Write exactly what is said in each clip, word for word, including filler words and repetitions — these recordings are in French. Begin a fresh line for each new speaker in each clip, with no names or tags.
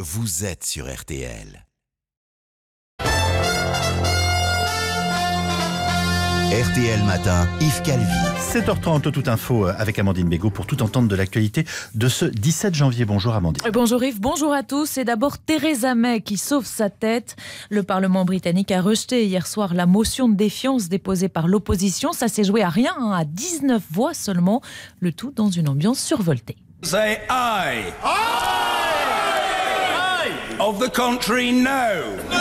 vous êtes sur R T L. R T L Matin, Yves Calvi.
sept heures trente, toute info avec Amandine Bégaud pour tout entendre de l'actualité de ce dix-sept janvier. Bonjour Amandine.
Bonjour Yves, bonjour à tous. C'est d'abord Theresa May qui sauve sa tête. Le Parlement britannique a rejeté hier soir la motion de défiance déposée par l'opposition. Ça s'est joué à rien, hein, à dix-neuf voix seulement. Le tout dans une ambiance survoltée.
Say aye. Aye. Aye. Of the contrary, no. No.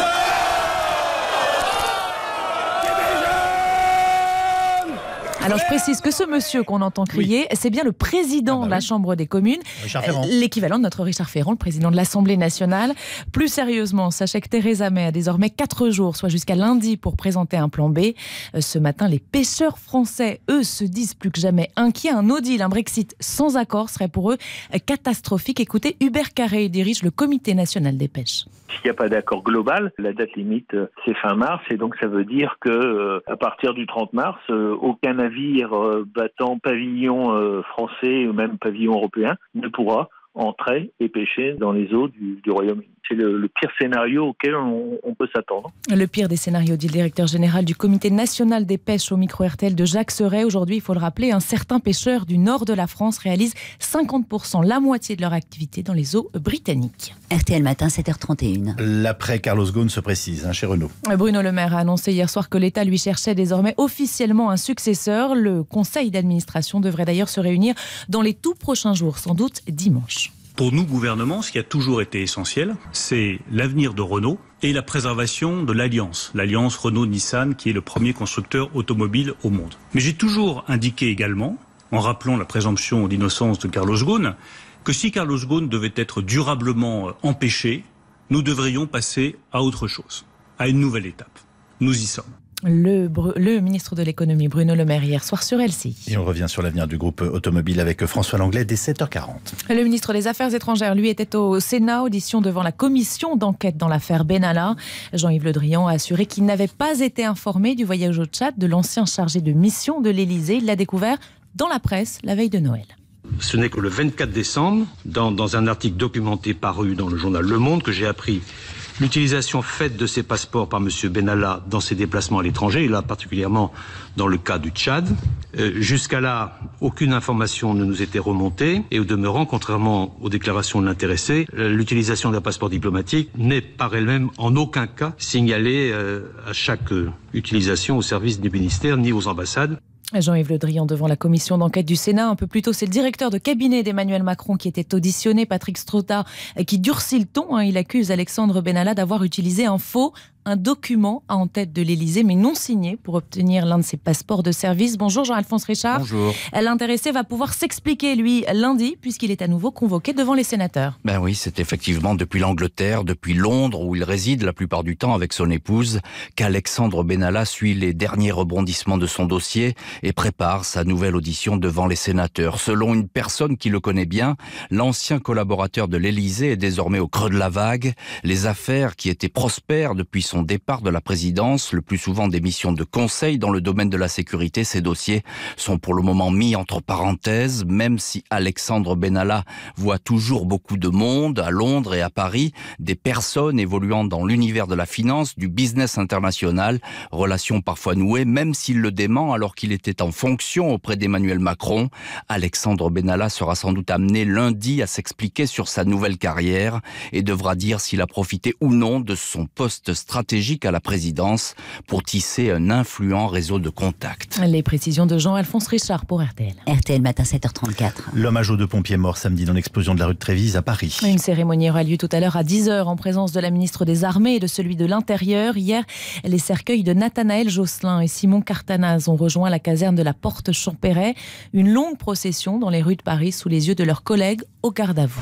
Alors je précise que ce monsieur qu'on entend crier, oui. c'est bien le président ah bah de la oui. Chambre des communes, l'équivalent de notre Richard Ferrand, le président de l'Assemblée nationale. Plus sérieusement, sachez que Theresa May a désormais quatre jours, soit jusqu'à lundi, pour présenter un plan B. Ce matin, les pêcheurs français, eux, se disent plus que jamais inquiets. Un no deal, un Brexit sans accord serait pour eux catastrophique. Écoutez, Hubert Carré dirige le Comité national des pêches.
S'il n'y a pas d'accord global, la date limite, c'est fin mars, et donc ça veut dire que euh, à partir du trente mars, euh, aucun navire euh, battant pavillon euh, français ou même pavillon européen ne pourra entrer et pêcher dans les eaux du, du Royaume-Uni. C'est le, le pire scénario auquel on, on peut s'attendre.
Le pire des scénarios, dit le directeur général du Comité national des pêches au micro R T L de Jacques Serret. Aujourd'hui, il faut le rappeler, un certain pêcheur du nord de la France réalise cinquante pour cent, la moitié de leur activité dans les eaux britanniques.
R T L Matin, sept heures trente et une.
L'après Carlos Ghosn se précise, hein, chez Renault.
Bruno Le Maire a annoncé hier soir que l'État lui cherchait désormais officiellement un successeur. Le conseil d'administration devrait d'ailleurs se réunir dans les tout prochains jours, sans doute dimanche.
Pour nous, gouvernement, ce qui a toujours été essentiel, c'est l'avenir de Renault et la préservation de l'Alliance, l'Alliance Renault-Nissan, qui est le premier constructeur automobile au monde. Mais j'ai toujours indiqué également, en rappelant la présomption d'innocence de Carlos Ghosn, que si Carlos Ghosn devait être durablement empêché, nous devrions passer à autre chose, à une nouvelle étape. Nous y sommes.
Le, le ministre de l'économie Bruno Le Maire hier soir sur L C I.
Et on revient sur l'avenir du groupe automobile avec François Langlais dès sept heures quarante.
Le ministre des Affaires étrangères, lui, était au Sénat, audition devant la commission d'enquête dans l'affaire Benalla. Jean-Yves Le Drian a assuré qu'il n'avait pas été informé du voyage au Tchad de l'ancien chargé de mission de l'Élysée. Il l'a découvert dans la presse la veille de Noël.
Ce n'est que le vingt-quatre décembre, dans, dans un article documenté paru dans le journal Le Monde, que j'ai appris l'utilisation faite de ces passeports par M. Benalla dans ses déplacements à l'étranger, et là particulièrement dans le cas du Tchad. Euh, jusqu'à là, aucune information ne nous était remontée, et au demeurant, contrairement aux déclarations de l'intéressé, l'utilisation d'un passeport diplomatique n'est par elle-même en aucun cas signalée euh, à chaque euh, utilisation au service du ministère ni aux ambassades.
Jean-Yves Le Drian devant la commission d'enquête du Sénat. Un peu plus tôt, c'est le directeur de cabinet d'Emmanuel Macron qui était auditionné, Patrick Strota, qui durcit le ton. Il accuse Alexandre Benalla d'avoir utilisé un faux, un document en tête de l'Élysée, mais non signé, pour obtenir l'un de ses passeports de service. Bonjour Jean-Alphonse Richard.
Bonjour.
L'intéressé va pouvoir s'expliquer, lui, lundi, puisqu'il est à nouveau convoqué devant les sénateurs.
Ben oui, c'est effectivement depuis l'Angleterre, depuis Londres, où il réside la plupart du temps avec son épouse, qu'Alexandre Benalla suit les derniers rebondissements de son dossier et prépare sa nouvelle audition devant les sénateurs. Selon une personne qui le connaît bien, l'ancien collaborateur de l'Élysée est désormais au creux de la vague. Les affaires qui étaient prospères depuis son départ de la présidence, le plus souvent des missions de conseil dans le domaine de la sécurité, ces dossiers sont pour le moment mis entre parenthèses, même si Alexandre Benalla voit toujours beaucoup de monde à Londres et à Paris, des personnes évoluant dans l'univers de la finance, du business international, relations parfois nouées, même s'il le dément alors qu'il était en fonction auprès d'Emmanuel Macron. Alexandre Benalla sera sans doute amené lundi à s'expliquer sur sa nouvelle carrière et devra dire s'il a profité ou non de son poste stratégique stratégique à la présidence pour tisser un influent réseau de contacts.
Les précisions de Jean-Alphonse Richard pour R T L.
R T L Matin, sept heures trente-quatre.
L'hommage aux deux pompiers morts samedi dans l'explosion de la rue de Trévise à Paris.
Une cérémonie aura lieu tout à l'heure à dix heures en présence de la ministre des Armées et de celui de l'Intérieur. Hier, les cercueils de Nathanaël Josselin et Simon Cartanaz ont rejoint la caserne de la Porte Champéret. Une longue procession dans les rues de Paris sous les yeux de leurs collègues au garde à vous.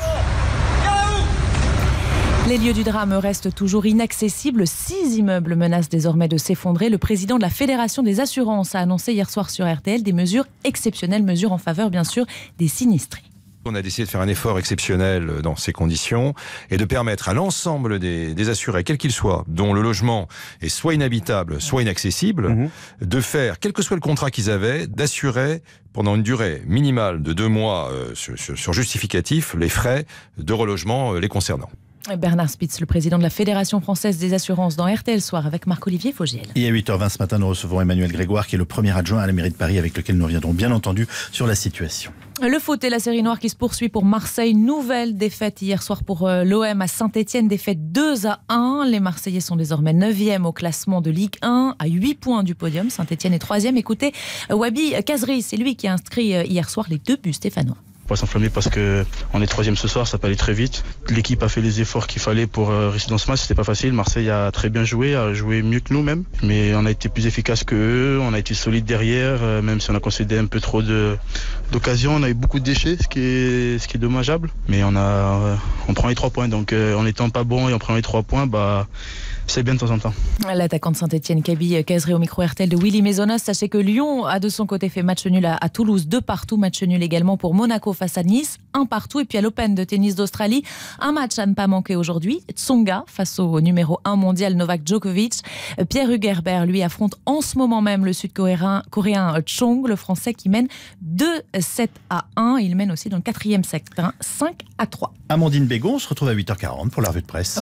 Les lieux du drame restent toujours inaccessibles. Six immeubles menacent désormais de s'effondrer. Le président de la Fédération des assurances a annoncé hier soir sur R T L des mesures exceptionnelles, mesures en faveur bien sûr des sinistrés.
On a décidé de faire un effort exceptionnel dans ces conditions et de permettre à l'ensemble des, des assurés, quels qu'ils soient, dont le logement est soit inhabitable, soit inaccessible, mmh. de faire, quel que soit le contrat qu'ils avaient, d'assurer pendant une durée minimale de deux mois euh, sur, sur, sur justificatif les frais de relogement euh, les concernant.
Bernard Spitz, le président de la Fédération française des assurances dans R T L Soir avec Marc-Olivier Fogiel.
Et à huit heures vingt ce matin, nous recevons Emmanuel Grégoire qui est le premier adjoint à la mairie de Paris avec lequel nous reviendrons bien entendu sur la situation.
Le foot et la série noire qui se poursuit pour Marseille. Nouvelle défaite hier soir pour l'O M à Saint-Etienne, défaite deux à un. Les Marseillais sont désormais neuvième au classement de Ligue un, à huit points du podium. Saint-Etienne est troisième. Écoutez, Wabi Kazri, c'est lui qui a inscrit hier soir les deux buts stéphanois.
Pas s'enflammer parce qu'on est troisième ce soir, ça peut aller très vite. L'équipe a fait les efforts qu'il fallait pour réussir dans ce match, c'était pas facile. Marseille a très bien joué, a joué mieux que nous même, mais on a été plus efficace que eux, on a été solide derrière, même si on a concédé un peu trop de, d'occasions, on a eu beaucoup de déchets, ce qui est, ce qui est dommageable, mais on a, on prend les trois points, donc en étant pas bon et en prenant les trois points, bah c'est bien de temps en temps.
L'attaquant de Saint-Etienne, Kaby Kazri au micro R T L de Willy Maisonas. Sachez que Lyon a de son côté fait match nul à, à Toulouse, deux partout. Match nul également pour Monaco face à Nice, un partout. Et puis à l'Open de tennis d'Australie, un match à ne pas manquer aujourd'hui. Tsonga face au numéro un mondial Novak Djokovic. Pierre Hugerbert, lui, affronte en ce moment même le sud-coréen coréen Chong, le français qui mène deux sept à un. Il mène aussi dans le quatrième set, hein, cinq à trois.
Amandine Bégaud, on se retrouve à huit heures quarante pour la revue de presse.